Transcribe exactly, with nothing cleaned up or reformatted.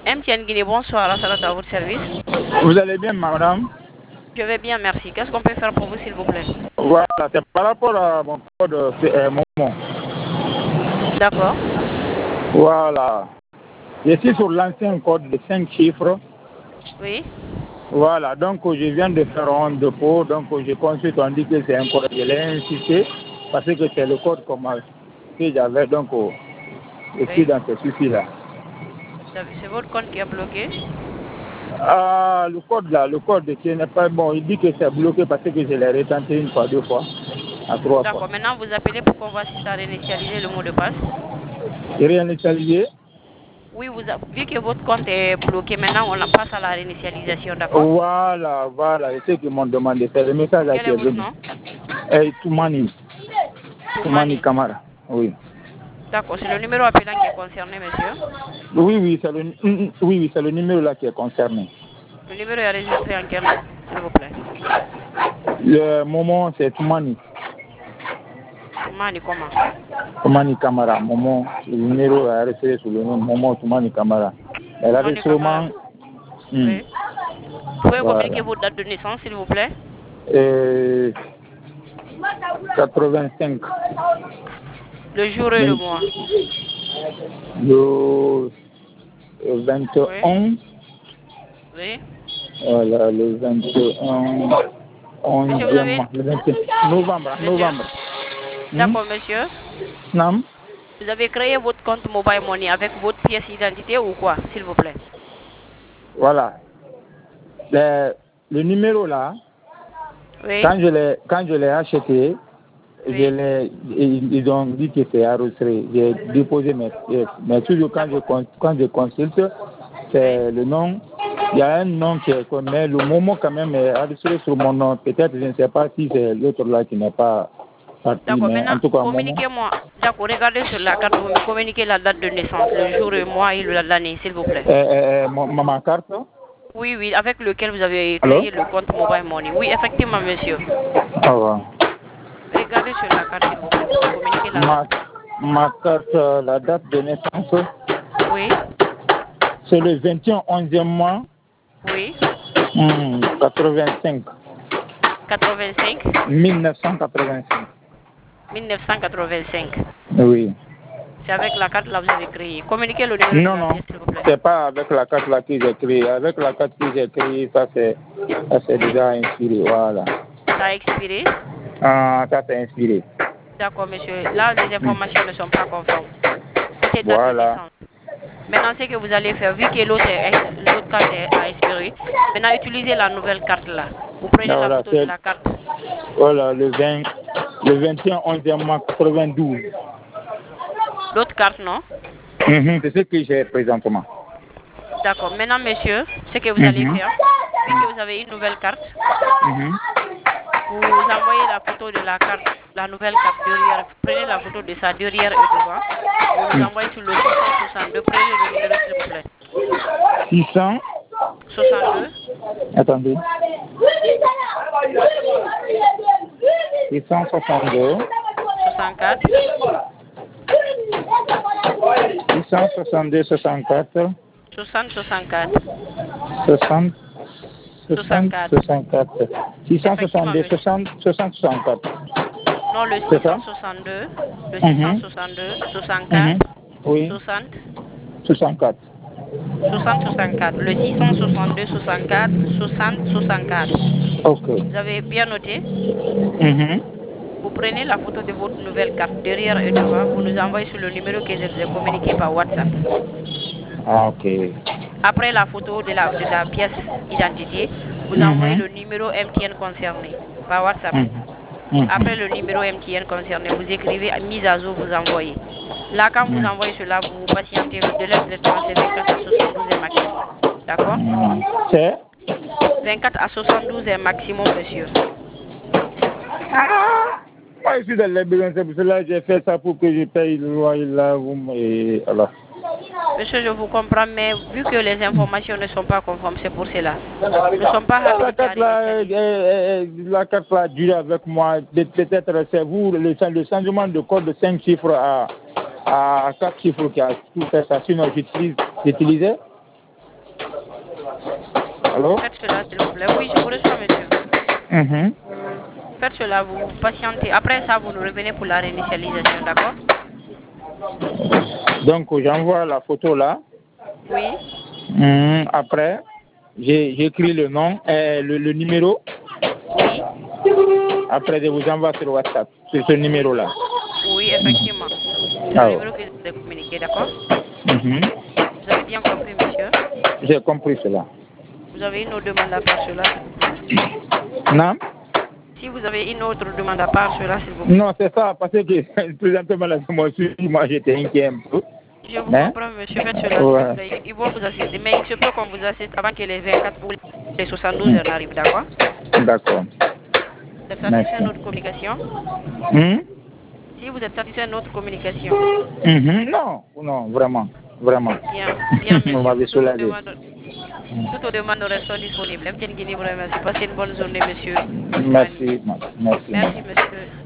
M T N Guinée, bonsoir, à Salat à votre service. Vous allez bien, madame? Je vais bien, merci. Qu'est-ce qu'on peut faire pour vous, s'il vous plaît? Voilà, c'est par rapport à mon code euh, Momo. D'accord. Voilà. Je suis sur l'ancien code de cinq chiffres. Oui. Voilà, donc je viens de faire un dépôt, donc je consulte, on dit que c'est un code, je l'ai insisté, parce que c'est le code comme que j'avais, donc je suis Oui. dans ce souci-là. C'est votre compte qui est bloqué? Ah, le code là, le code qui n'est pas bon, il dit que c'est bloqué parce que je l'ai retenté une fois, deux fois, à trois fois. D'accord, maintenant vous appelez pour qu'on va assister à réinitialiser le mot de passe. Et réinitialiser? Oui, vous a... vu que votre compte est bloqué, maintenant on passe à la réinitialisation, d'accord? Voilà, voilà, c'est ce qu'ils m'ont demandé, c'est le message à Quel est votre nom? Eh, Toumani. Toumani Toumani. Kamara, oui. D'accord, c'est le numéro appelant qui est concerné, monsieur? Oui, oui, c'est le, oui, oui, c'est le numéro là qui est concerné. Le numéro est enregistré en quel nom, s'il vous plaît? Le moment, c'est Toumani. Toumani comment? Toumani Kamara, Momo, le numéro est resté sur le nom Momo Toumani Kamara. Elle a sûrement. Oui. Vous pouvez voilà. communiquer votre date de naissance, s'il vous plaît? Euh, quatre-vingt-cinq. Le jour et le mois? Le vingt et un. Oui. Oui. Voilà, le vingt et un. onzième avez... mois, le vingt et un. Novembre, monsieur? novembre. D'accord, hmm? monsieur. Non. Vous avez créé votre compte Mobile Money avec votre pièce d'identité ou quoi, s'il vous plaît? Voilà. Le, le numéro là, oui. quand je l'ai quand je l'ai acheté, oui. je l'ai, ils, ils ont dit que c'est enregistré. J'ai déposé mes pièces. Mais toujours quand je, quand je consulte, c'est oui. le nom. Il y a un nom qui est comme, mais le moment quand même est enregistré sur mon nom. Peut-être, je ne sais pas si c'est l'autre là qui n'est pas parti. D'accord, maintenant, en tout cas, communiquez-moi. D'accord, regardez sur la carte, vous me communiquez la date de naissance, le jour, le mois et l'année, s'il vous plaît. Euh, euh, ma, ma carte? Oui, oui, avec lequel vous avez créé Allô? Le compte Mobile Money. Oui, effectivement, monsieur. Ah ouais. Regardez sur la carte, s'il vous plaît, vous me communiquez la ma, date. Ma carte, la date de naissance? Oui. C'est le vingt et un onzième mois. Oui. Mmh, quatre-vingt-cinq. quatre-vingt-cinq? mille neuf cent quatre-vingt-cinq. mille neuf cent quatre-vingt-cinq. Oui. C'est avec la carte là que vous avez créé. Communiquez le numéro non, de la non, pièce, s'il vous plaît. C'est pas avec la carte là que j'ai créé. Avec la carte que j'ai créée, ça c'est, ça c'est oui. déjà inspiré. Voilà. Ça a expiré? Ah, ça c'est inspiré. D'accord, monsieur. Là, les informations mmh. ne sont pas conformes. C'est date voilà. de naissance. Maintenant, ce que vous allez faire, vu que l'autre carte a expiré, maintenant utilisez la nouvelle carte là. Vous prenez voilà, la photo de la carte. Voilà, le vingt, le vingt et un onzième mois quatre-vingt-douze. L'autre carte, non? Mmh, c'est ce que j'ai présentement. D'accord. Maintenant, monsieur, ce que vous mmh. allez faire, vu que vous avez une nouvelle carte, mmh. vous envoyez la photo de la carte, la nouvelle carte derrière, prenez la photo de sa derrière et devant, vous nous envoyez sur le six cent soixante-deux, prenez le numéro s'il vous plaît. six cent soixante-deux. Attendez. six cent soixante-deux. soixante-quatre. six cent soixante-deux, soixante-quatre. soixante, soixante-quatre. soixante, soixante-quatre. soixante-quatre. six cent soixante-deux, soixante, soixante, soixante-quatre. Non, le six cent soixante-deux, le six cent soixante-deux, soixante-quatre, mm-hmm. oui. soixante. soixante-quatre. soixante, soixante-quatre. Le six cent soixante-deux, soixante-quatre, soixante, soixante-quatre. Ok. Vous avez bien noté? Mm-hmm. Vous prenez la photo de votre nouvelle carte derrière et devant, vous nous envoyez sur le numéro que je vous ai communiqué par WhatsApp. Ah, ok. Après la photo de la, de la pièce d'identité, vous mm-hmm. envoyez le numéro M T N concerné par WhatsApp. Mm-hmm. Après le numéro M T N concerné, vous écrivez mise à jour, vous envoyez. Là, quand vous mm-hmm. envoyez cela, vous patientez, le délai de traitement c'est vingt-quatre à soixante-douze heures maximum. D'accord? Mm-hmm. C'est vingt-quatre à soixante-douze heures maximum, monsieur. Ah! Moi, je suis dans les besoins, c'est pour cela que j'ai fait ça pour que je paye le loyer là. Et alors. Monsieur, je vous comprends, mais vu que les informations ne sont pas conformes, c'est pour cela. Nous ne sommes pas habilités la carte là, euh, euh, la carte là dure avec moi. Peut-être c'est vous, le, le changement de code de cinq chiffres à, à quatre chiffres qui a tout fait ça. Sinon, j'utilise, j'utilisais. Allô? Faites cela, s'il vous plaît. Oui, je vous reçois, monsieur. Mhm. Faites cela, vous patientez. Après ça, vous nous revenez pour la réinitialisation, d'accord? Donc, j'envoie la photo là. Oui. Mhm. Après, j'ai j'écris le nom et le, le numéro. Oui. Après, je vous envoie sur WhatsApp, sur ce numéro-là. Oui, effectivement. C'est Ah le ouais. numéro que je vous ai communiqué, d'accord? Mhm. Vous avez bien compris, monsieur? J'ai compris cela. Vous avez une autre demande à part cela, s'il vous plaît? Non? Si vous avez une autre demande à part cela, s'il vous plaît. Non, c'est ça, parce que présentement, là, moi, je suis- moi j'étais inquiet un peu. Je vous Hein? comprends, monsieur. Faites cela, s'il Ouais. vous plaît. Ils vont vous assister. Mais il se peut qu'on vous assiste avant que les vingt-quatre ou les soixante-douze heures n'arrivent, d'accord? D'accord. Vous êtes satisfait de Merci. notre communication? Hmm? Si vous êtes satisfait de notre communication. Mhm. Non, non, vraiment, vraiment. Bien, bien, On monsieur. m'avait Toutes vos soulagé. demandes, toutes vos demandes resteront disponibles. M T N Guinée vous remercie. Passez une bonne journée, monsieur. Mani. Merci, merci. Merci, monsieur.